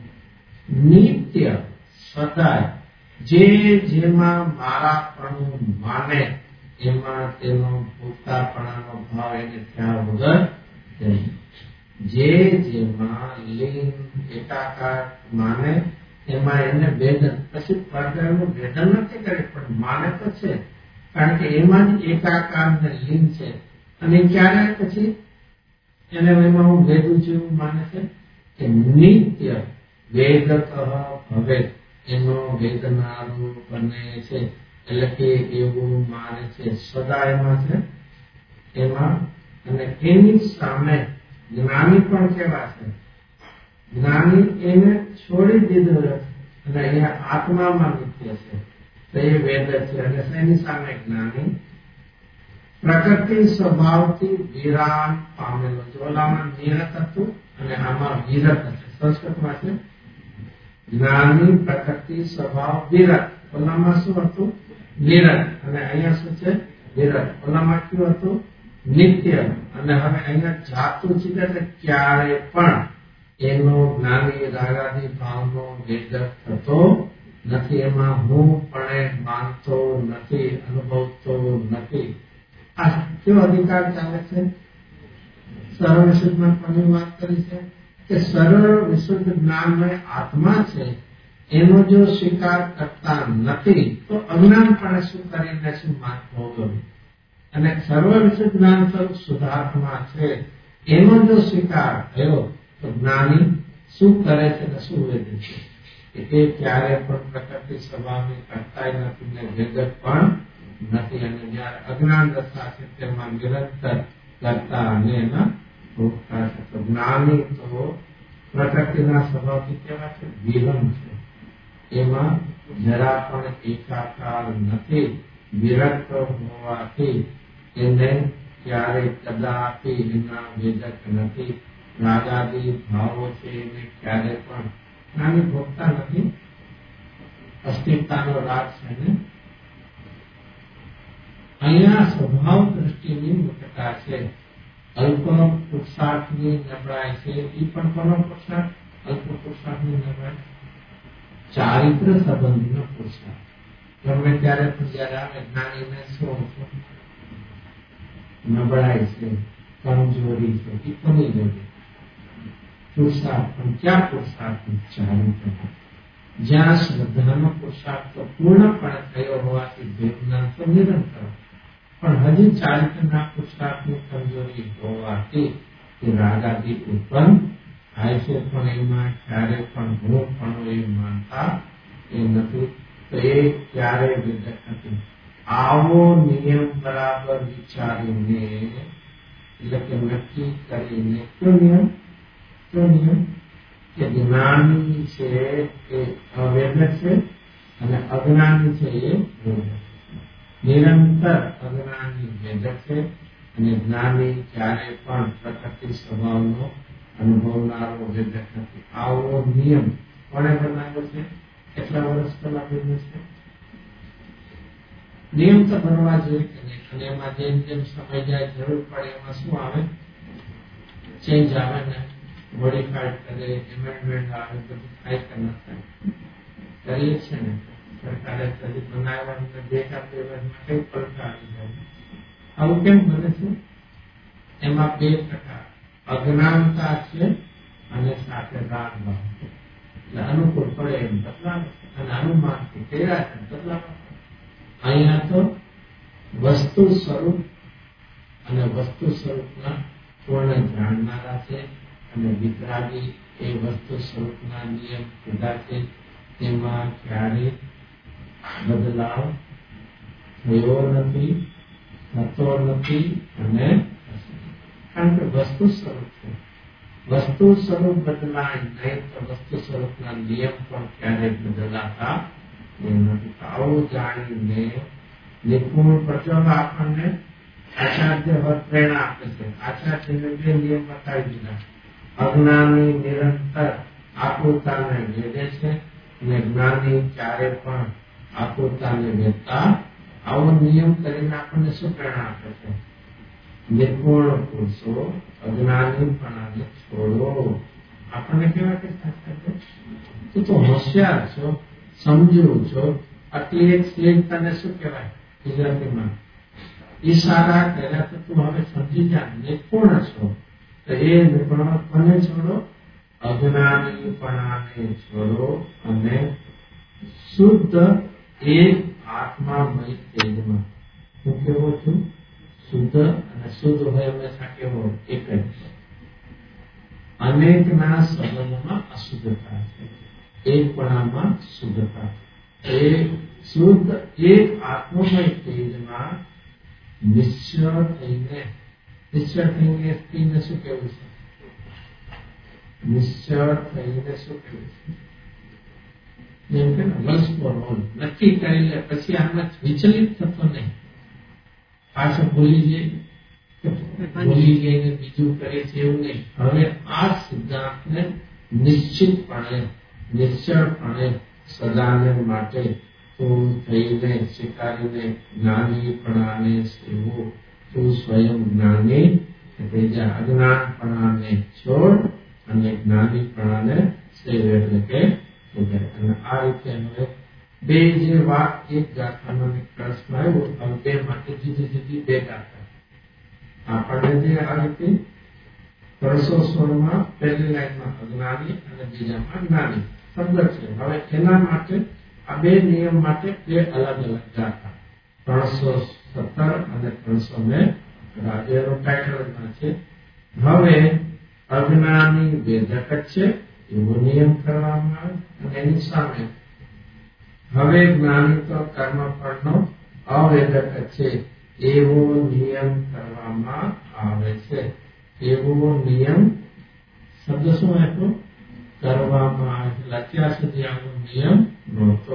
નિત્ય. સદાય. જે જેમાં મારાપણું માને એમાં તેનો પોતાપણાનો ભાવ એને થયા વગર નહીં. જે જેમાં લીન એકાકાર માને એમાં એને ભેદન. પછી પરદેવનું ભેદન નથી કરે પણ માને તો છે, કારણ કે એમાં જ એકાકાર ને લીન છે. અને ક્યારે પછી એને એમાં હું ભેદું છું એવું માને છે કે નિત્ય વેદતઃ ભવેત. એનો વેદનાનું બને છે એટલે કે એવું માને છે સદા એમાં છે એમાં. અને એની સામે જ્ઞાની પણ કેવા છે? જ્ઞાની એને છોડી દીધું અને અહીંયા આત્મામાં નિત્ય છે તો એ વેદ છે. અને એની સામે જ્ઞાની પ્રકૃતિ સ્વભાવથી વિરામ પામેલો. ઓલામાં નિરત હતું અને આમાં વિરત છે. સંસ્કૃતમાં છે જ્ઞાની પ્રકૃતિ સ્વભાવ વિરત. ઓલામાં શું હતું? નિરત. અને અહીંયા શું છે? વિરત. ઓલામાં કયું હતું? નિત્ય. અને હવે અહીંયા જાતું છે એટલે ક્યારે પણ એનો જ્ઞાની રાગાદી ભાવનો વેદ થતો નથી. એમાં હું પણ માનતો નથી, અનુભવતો નથી. આ કેવો અધિકાર ચાલે છે? સરળ વિશુદ્ધમાં પણ વાત કરી છે કે સરળ વિશુદ્ધ જ્ઞાનમય આત્મા છે એનો જો સ્વીકાર કરતા નથી તો અજ્ઞાનપણે શું કરીને શું ભોગવ્યું. અને સર્વ વિશુદ્ધ જ્ઞાન સ્વરૂપ શુદ્ધાત્મા છે એનો જો સ્વીકાર થયો તો જ્ઞાની શું કરે છે અને શું વેદે છે? એ ક્યારે પણ પ્રકૃતિ સ્વભાવની કરતા નથી ને જગત પણ નથી. અને જયારે અજ્ઞાન દશા છે તેમાં નિરંતર કરતા અને એના ભોગતા છે. તો જ્ઞાની તો પ્રકૃતિના સ્વભાવથી કેવા છે? વિરમ છે. એમાં જરા પણ એકાકાર નથી. વિરક્ત હોવાથી એને ક્યારે કદાપી એના વેદક નથી. રાગાદી ભાવો છે એને ક્યારે પણ જ્ઞાની ભોગતા નથી. અસ્તિત્વનો રાગ છે ને અહીંયા સ્વભાવ દ્રષ્ટિની મુક્તતા છે. અલ્પ પુરુષાર્થની નબળાઈ છે. એ પણ કોનો પુરુષાર્થ? અલ્પ પુરુષાર્થની નબળાઈ. ચારિત્ર સંબંધીનો પુરુષાર્થ ગમે ત્યારે પણ જયારે આવે જ્ઞાનીને શું નબળાઈ છે, કમજોરી છે, એ કોની જોડે? પુરુષાર્થ. પણ ક્યાં પુરુષાર્થ? ચારિત્ર. જ્યાં શ્રદ્ધાનો પુરુષાર્થ તો પૂર્ણપણે થયો હોવાથી ભેદના તો નિરંતર, પણ હજી ચારિત્રના પુરુષાર્થની કમજોરી હોવાથી એ રાગાદી ઉત્પન્ન થાય છે. પણ એમાં ક્યારે પણ હું પણ એ માનતા એ નથી. તો એ ક્યારે વેદક નથી. આવો નિયમ બરાબર વિચારીને એટલે કે નક્કી કરીને કયો નિયમ? કે જ્ઞાની છે એ અવેદક છે અને અજ્ઞાની છે એ વેદક. નિરંતર અજ્ઞાની વેદક છે અને જ્ઞાની ક્યારે પણ પ્રકૃતિ સ્વભાવનો અનુભવનારો વેદક નથી. આવો નિયમ કોણે બનાવ્યો છે? કેટલા વર્ષ પહેલા બન્યો છે? નિયમ તો બનવા જોઈએ કે નહીં. અને એમાં જેમ જેમ સમય જાય જરૂર પડે એમાં શું આવે? ચેન્જ આવે ને મોડિફાઈડ કરે, એમેન્ડમેન્ટ આવે, બધું થાય કે ન થાય. કરીએ છીએ ને સરકારે બનાવવાની ડેટ આપી માટે પડતા આવી જાય. આવું કેમ બને છે? એમાં બે પ્રકાર અજ્ઞાનતા છે અને સાથે રાગ ભાવ. એટલે અનુકૂળ પડે એમ બદલાવ અને અનુમાનથી તેરા છે બદલાવ. અહીંયા તો વસ્તુ સ્વરૂપ અને વસ્તુ સ્વરૂપના પૂર્ણ જાણનારા છે અને વિતરાગી એ વસ્તુ સ્વરૂપના નિયમ કીધા છે તેમાં ક્યારેય બદલાવ થયો નથી, થતો નથી. અને કારણ કે વસ્તુ સ્વરૂપ છે, વસ્તુ સ્વરૂપ બદલાય નહીં તો વસ્તુ સ્વરૂપના નિયમ પણ ક્યારેય બદલાતા નથી. આવું જાણીને નિપુણ પ્રજોગ આપણને આચાર્ય પ્રેરણા આપે છે. આચાર્યને બે નિયમ બતાવી દીધા. અજ્ઞાની નિરંતર આકૃતાને વેદે છે અને જ્ઞાની ક્યારે પણ આકૃતાને વેદતા. આવો નિયમ કરીને આપણને શું પ્રેરણા આપે છે? નિપુણ પુરુષો અજ્ઞાનીપણાને છોડો. આપણને કેવા કે તું તો હોશિયાર છો, સમજુ છો, આટલી એક સ્લેજ તને શું કહેવાય ગુજરાતીમાં ઈશારા કર્યા તો તું હવે સમજી જા, નિપુણ છો. તો એ નિપુણપણે છોડો, અજ્ઞાનીપણાને છોડો અને શુદ્ધ એક આત્મામય તેજમાં. હું કેવો છું? શુદ્ધ. અને શુદ્ધ હોય હંમેશા કેવો? એક જ. અનેકના સંબંધમાં અશુદ્ધતા છે, એકપણામાં શુદ્ધતા. એ શુદ્ધ એક આત્મમય તેજમાં નિશ્ચળ થઈને શું કેવું છે? નિશ્ચળ થઈને શું કેવું છે? જેમ કે નક્કી કરી લે પછી આમાં વિચલિત થતો નહીં. પાછો ભૂલી જઈને બીજું કરે છે એવું નહીં. હવે આ સિદ્ધાંતને નિશ્ચિતપણે નિશ્ચળપણે સદાને માટે તું થઈને સ્વીકારીને જ્ઞાનીપણાને સેવો. તું સ્વયં જ્ઞાની તેજા અજ્ઞાનપણાને છોડ અને જ્ઞાનીપણાને સેવ. એટલે કે અને આ રીતે હવે બે જે વાત એક ગાથામાં પ્રશ્ન આવ્યો, હવે બે માટે જુદી જુદી બે ગાથા. આપણને જે આ રીતે 316 પહેલી લાઈનમાં અજ્ઞાની અને બીજામાં જ્ઞાની શબ્દ છે. હવે એના માટે આ બે નિયમ માટે બે અલગ અલગ ગાથા 317 અને 319 રાજ્યનો ટાઇટલ છે. હવે અજ્ઞાની વેદક છે એવો નિયમ કરવામાં આવે અને એની સામે હવે જ્ઞાની તો કર્મફળનો અવેદક છે એવો નિયમ કરવામાં આવે છે. એવો નિયમ શબ્દ શું આપ્યો? કરવામાં આવે. અત્યાર સુધી આવો નિયમ નહોતો.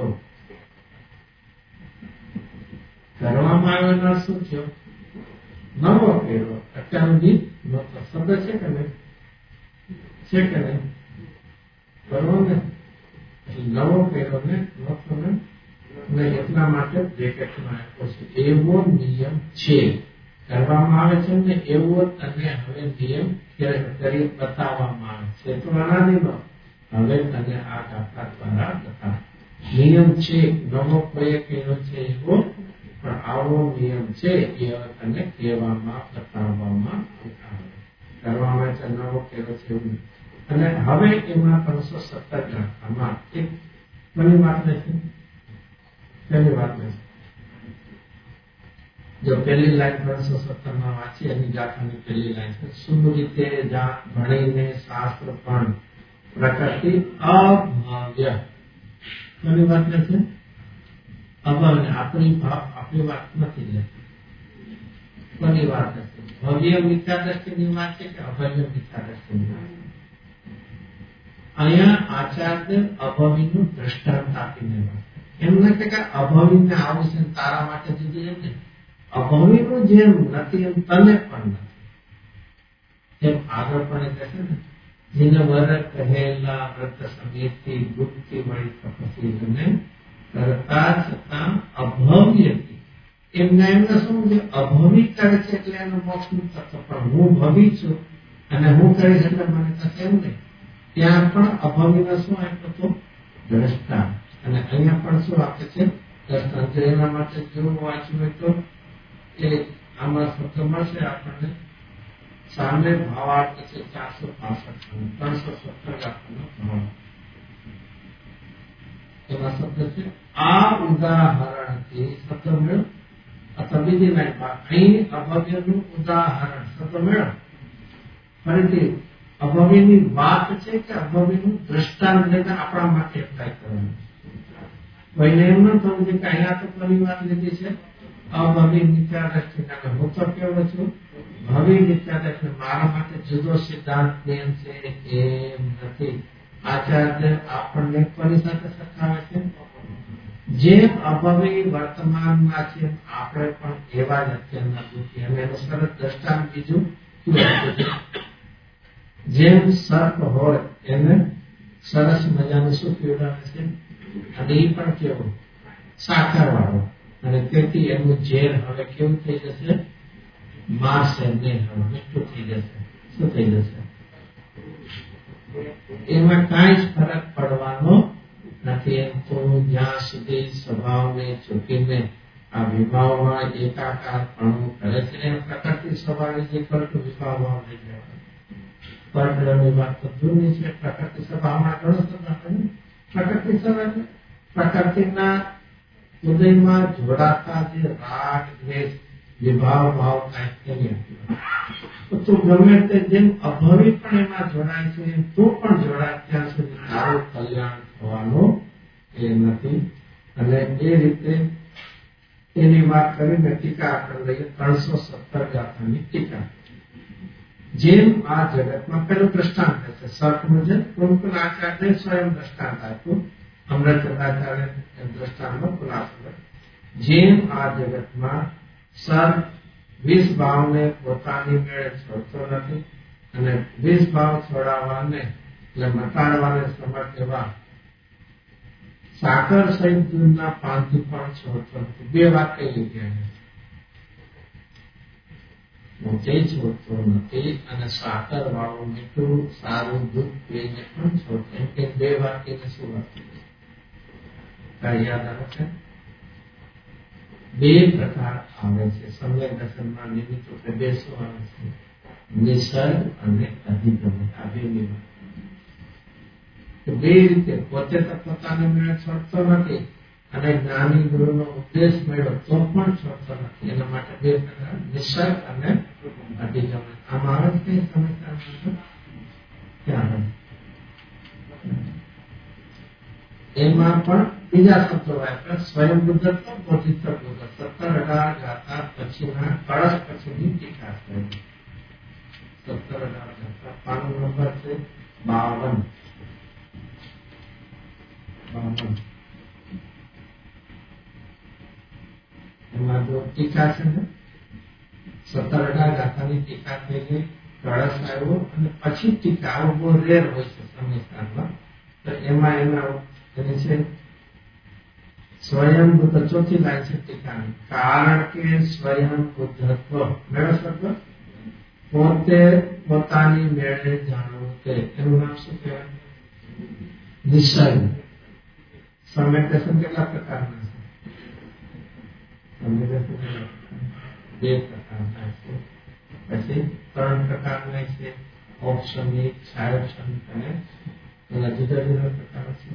કરવામાં આવેલો શું થયો? નવો કર્યો. અત્યાર સુધી નહોતો. શબ્દ છે કે નહીં? છે કે નહીં? કરવો ને નવો કર્યો ને નહોતો ને એટલા માટે બ્રેકેટમાં આપ્યો છે. એવો નિયમ છે કરવામાં આવે છે ને એવો તને હવે નિયમ કરી બતાવવામાં આવે છે. તો અનાદિનો હવે તને આ ગાથા દ્વારા બતાવ. નિયમ છે નવો કોઈ કર્યો છે એવો, પણ આવો નિયમ છે એ હવે તને કહેવામાં બતાવવામાં આવે. કરવામાં છે નવો કર્યો છે એવું. અને હવે એમાં 317 ગાથામાં એક બની વાત નથી. પહેલી વાત નથી. જો પહેલી લાઈન 317 વાંચી એની ગાથાની પહેલી લાઈન છે સુમરીતે ભણીને શાસ્ત્ર પણ પ્રકૃતિ અભાવ્ય. કોની વાત નથી? અભાવ્ય. આપણી વાત નથી લે. કોની વાત નથી? ભવ્ય મિથ્યા દ્રષ્ટિની વાત છે કે અભવ્ય મિથ્યા દ્રષ્ટિની વાત? અહીંયા આચાર્ય અભવીનું દ્રષ્ટાંત આપીને વાત. એમ નથી કે અભવીને આવું છે તારા માટે જુદી એમ નહીં. અભવીનું જેમ નથી એમ તને પણ નથી. એમ આગળ પણ કહેશે ને જેને વર કહેલા વ્રત સમિતિ ગુપ્તિ મળી તપસી કરતા છતાં અભવ્ય એમના શું છે? અભવી કરે છે એટલે એનું મોક્ષ નું તત્વ. પણ હું ભવી છું અને હું કરીશ એટલે મને થશે એમ નહીં. ત્યાં પણ અભવીને શું આપ્યો હતો? દ્રષ્ટાંત. અને અહીંયા પણ શું આપે છે દ્રષ્ટાંત. એના માટે જેવું વાંચ્યું હોય તો એ આમાં શબ્દ મળશે આપણને. સામે ભાવાર્થ છે 465 317 આપણને ભાવ. એમાં શબ્દ છે આ ઉદાહરણથી શબ્દ મેળવ અથવા બીજી લાઈનમાં અહીં અભવ્યનું ઉદાહરણ શબ્દ મેળવ. ફરીથી અભવ્યની વાત છે કે અભવ્યનું દ્રષ્ટાંત લઈને આપણા માટે એપ્લાય કરવાનું. કોઈને એમ ન થવું જોઈએ કે અહીંયા તો કોની વાત લીધી છે અભવ્ય મિથ્યા દ્રષ્ટિ. હું તો કેવો છું ભવ્ય મિથ્યા દ્રષ્ટિ મારા માટે જુદો સિદ્ધાંત નિયમ છે એમ નથી. આચાર્ય આપણને કોની સાથે સરખાવે છે? જેમ અભવ્ય વર્તમાનમાં છે આપણે પણ એવા જ અત્યારના દુઃખી. અને એનું સરસ દ્રષ્ટાંત બીજું જેમ સર્પ હોય એને સરસ મજાનું શું પીવડાવે છે અને એ પણ કેવું સાકર વાળો. અને તેથી એનું ઝેર હવે કેવું થઈ જશે? મારશે નહીં, હવે મીઠું થઈ જશે. શું થઈ જશે? એમાં કાંઈ જ ફરક પડવાનો નથી. એમ તો જ્યાં સુધી સ્વભાવને ચૂકીને આ વિભાવમાં એકાકારપણું કરે છે એમ પ્રકૃતિ સ્વભાવ જે કરતું વિભાવમાં લઈ જવાનું. પરગ્રહની વાત તો દૂરની છે. પ્રકૃતિ સ્વભાવમાં ઘણો સ્વભાવ પ્રકૃતિ સ્વભાવ પ્રકૃતિના હૃદયમાં જોડાતા જે રાગ દ્વેષ વિભાવ ભાવ કાંઈ તું ગમે તે જેમ અભવી પણ એમાં જોડાય છે એમ તું પણ જોડાય ત્યાં સુધી તારું કલ્યાણ થવાનું એ નથી. અને એ રીતે એની વાત કરીને ટીકા આપણે લઈએ 317 ગાથાની ટીકા. જેમ આ જગતમાં પેલું દ્રષ્ટાંત છે સર્પનું જેમ કુંકુલ આચાર્ય સ્વયં દ્રષ્ટાંત આપ્યું. અમૃતચંદ્રાચાર્ય દ્રષ્ટાંતનો ખુલાસો. જેમ આ જગતમાં સર્પ વિષ ભાવને પોતાની મેળે છોડતો નથી અને વિષ ભાવ છોડાવવાને એટલે મટાડવાને સમર્થ એવા સાકર સહિત દૂધના પાનથી પણ છોડતો નથી. બે વાત કઈ લીધી મોટે છોડતો નથી અને સાકર વાળું મીઠું સારું દૂધ પીને પણ છોડતો. એમ કે બે વાક્યને શું વાત કઈ યાદ આવે છે? બે પ્રકાર આવે છે સમ્યક દર્શનમાં નિમિત્ત રૂપે. બે શું આવે છે? નિસર્ગ અને અધિગમ. આ બેની વાત બે રીતે પોતે તો પોતાને મેળે છોડતો નથી અને જ્ઞાની ગુરુનો ઉપદેશ મેળવ્યો તો પણ છોડતો નથી. એના માટે બે પ્રકાર નિસર્ગ અને અધિગમ. આમાં આવે કઈ સમસ્યા ક્યાં એમાં પણ બીજા શબ્દો વાપર્યા. સ્વયં બુદ્ધત્વ બોધિત્વ બુદ્ધ 17-18 ગાથા પછીના કળશ પછીની ટીકા છે. 17-18 ગાથા પાનો નંબર છે 52. એમાં જો ટીકા છે ને 17-18 ગાથાની ટીકા થઈ ગઈ. કળશ આવ્યો અને પછી ટીકા આવો બહુ રેર હોય છે સંવિધાનમાં. તો એમાં એના એની છે સ્વયં બુદ્ધ. ચોથી લાઈન છે ટીકાની. કારણ કે સ્વયં બુદ્ધત્વ મેળો શબ્દ પોતે પોતાની મેળે જાણવું તે એનું નામ શું કહેવાય? નિસર્ગ. સમ્યક્દર્શન કેટલા પ્રકારના છે? બે પ્રકારના છે. પછી 3 પ્રકારના છે ઔપસમિક, સાયોપસમિક અને એના જુદા જુદા પ્રકારો છે.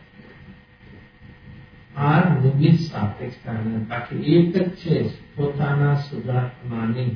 આ નિમિત્ત સાપેક્ષતા. બાકી એક જ છે પોતાના સુધાર્થમાની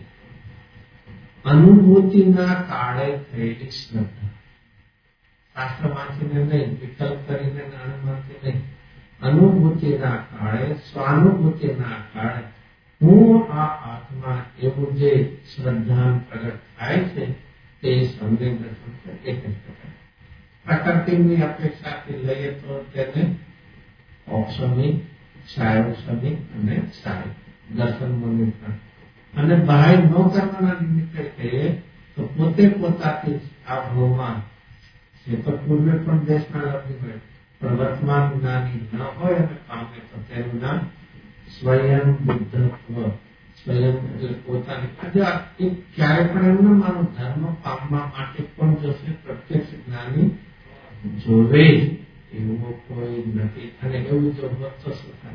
અનુભૂતિના કાળે થયેલી શ્રદ્ધા. શાસ્ત્ર વાંચીને નહીં, વિકલ્પ કરીને અનુમાનથી નહીં, અનુભૂતિના કાળે સ્વાનુભૂતિના કાળે હું આ આત્મા એવું જે શ્રદ્ધા પ્રગટ થાય છે તે સંદેહ દર્શન એક જ પ્રકાર. પ્રકૃતિની અપેક્ષાથી લઈએ તો તેને ઔપસમિક, સાયોપસમિક અને સાય દર્શન નિમિત્ત. અને બાહ્ય ન કરવાના નિમિત્તે કહીએ તો પોતે પોતાથી આ ભાવમાં જે તો પૂર્વે પણ દેશના લખી હોય પણ વર્તમાન જ્ઞાની ન હોય અને પામે તો તેનું નામ સ્વયં બુદ્ધત્વ. સ્વયં એટલે પોતાની ક્યારે પણ એમ ના માનું ધર્મ પામવા માટે પણ જશે પ્રત્યક્ષ જ્ઞાની જોવે એવો કોઈ નથી. અને એવું જો હોત તો શું થાય?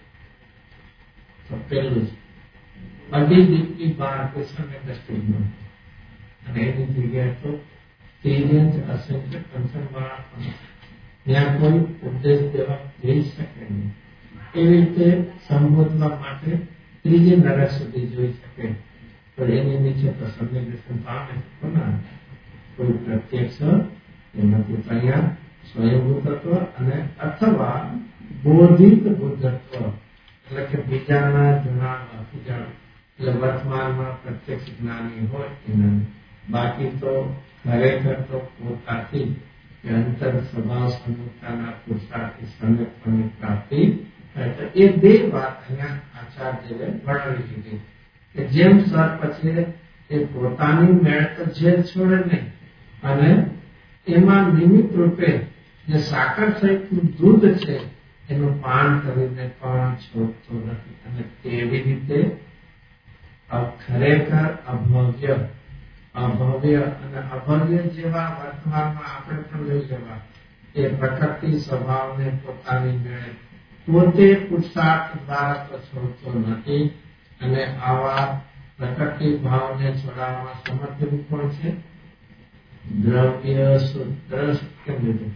તો પેલું જ અઢી દીપની બહાર કૃષ્ણને કષ્ટી ન અને એની જગ્યાએ તો તેજસ અસંખ્ય કંચનવાળા પણ ત્યાં કોઈ ઉપદેશ દેવા જઈ શકે નહીં. એવી રીતે સંબોધવા માટે ત્રીજે નરક સુધી જોઈ શકે. તો એની નીચે તો સંવેદન પામે કોના? કોઈ પ્રત્યક્ષ એમાંથી તૈયાર સ્વયંભૂ તત્વ અને અથવા બોધિત બુદ્ધત્વ, એટલે કે બીજાના જણાવવાથી જાણ, એટલે વર્તમાનમાં પ્રત્યક્ષ જ્ઞાની હોય એના. બાકી તો ખરેખર તો પોતાથી અંતર સ્વભાવ સન્મુખતાના પુરુષાર્થી સમ્યકપણની પ્રાપ્તિ થાય. તો એ બે વાત અહીંયા આચાર્યએ વર્ણવી દીધી કે જેમ સર્પ છે એ પોતાની મેળ તો ઝેર છોડે નહીં, અને એમાં નિમિત્ત રૂપે જે સાકર સહિતનું દૂધ છે એનું પાન કરીને પણ છોડતો નથી. અને તેવી રીતે ખરેખર અભવ્ય અને અભવ્ય જેવા વર્તમાનમાં આપણે પણ લઈ લેવા એ પ્રકૃતિ સ્વભાવને પોતાની મેળે પોતે પુરુષાર્થ દ્વારા તો છોડતો નથી. અને આવા પ્રકૃતિ ભાવને છોડાવવા સમર્થ કોણ છે? દ્રવ્ય શુદ્ધ. કેમ લીધું?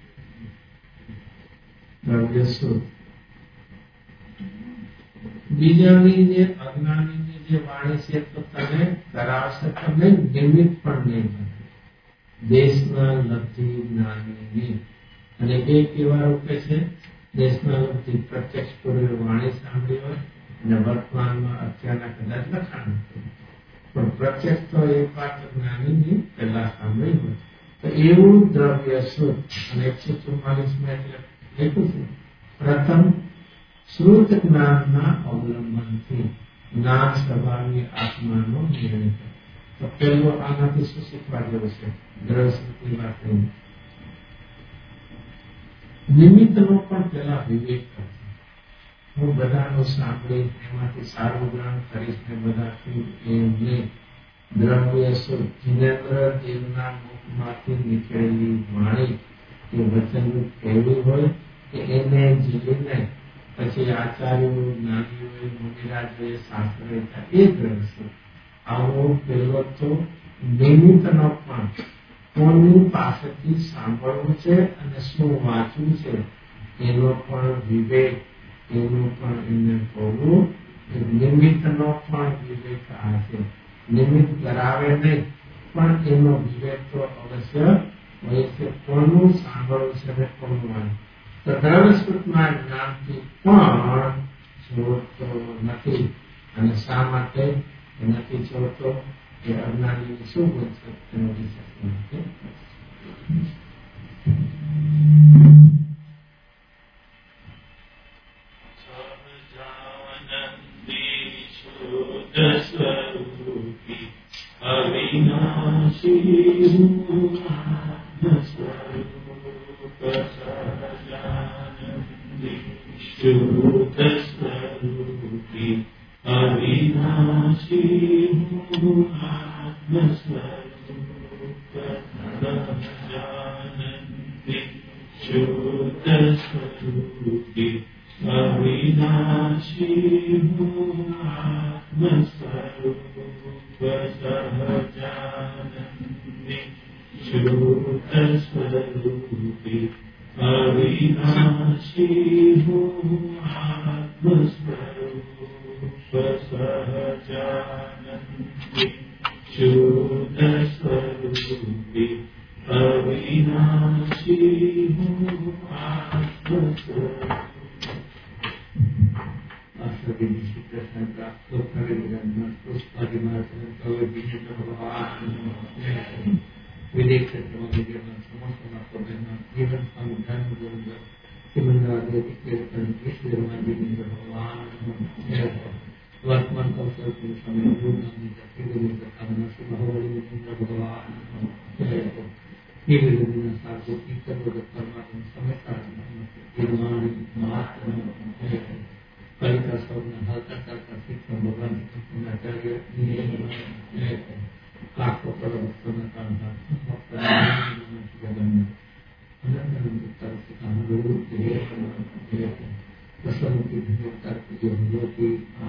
દ્રવ્ય શુદ્ધ. બીજાની જે અજ્ઞાનીની જે વાણી છે તો તમે કરાવશે, તમને નિમિત્ત પણ નહીં બને. દેશના લબ્ધિ જ્ઞાનીની, અને એ કેવા રૂપે છે? દેશના લબ્ધિ પ્રત્યક્ષ પૂર્વે વાણી સાંભળી હોય અને વર્તમાનમાં અત્યારના કદાચ લખાણ પણ પ્રત્યક્ષ તો એક વાત જ્ઞાનીની પહેલા સાંભળી હોય. તો એવું દ્રવ્ય શુદ્ધ. અને 144 લખ્યું છે પ્રથમ શ્રુત જ્ઞાનના અવલંબનથી જ્ઞાન સ્વભાવની આત્માનો નિર્ણય. તો પહેલો આનાથી શું શીખવા જેવું છે? દ્રવ્યની વાત નહીં. નિમિત્તનો પણ પેલા વિવેક કરજો. હું બધાનું સાંભળી એમાંથી સારું જ્ઞાન કરીશ ને બધાથી એમ નહીં. દ્રવ્ય શુદ્ધ જિનેન્દ્ર દેવના મુખમાંથી નીકળેલી વાણી એ વચનરૂપ એવી હોય કે એને જીવીને પછી આચાર્યો, જ્ઞાનીઓએ, મુનિરાજોએ, શાસ્ત્રોએ એ ગ્રંથો આવો પેલો તો નિમિત્તનો પણ કોની પાસેથી સાંભળવું છે અને શું વાંચવું છે એનો પણ વિવેક, એનું પણ એને કહું નિમિત્તનો પણ વિવેક આ છે. નિમિત્ત કરાવે નહીં પણ એનો વિવેક તો અવશ્ય હોય છે. કોનું સાંભળવું છે અને કોનું વાંચવું. તો દ્રવ્યસ્વરૂપના જ્ઞાનથી પણ છોડતો નથી. અને શા માટે નથી છોડતો? એ અજ્ઞાનીની શું ભૂલ છે એનો વિચાર નથી. गुरु बसवंती भगवता की भगवती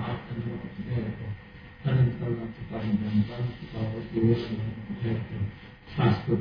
शास्त्र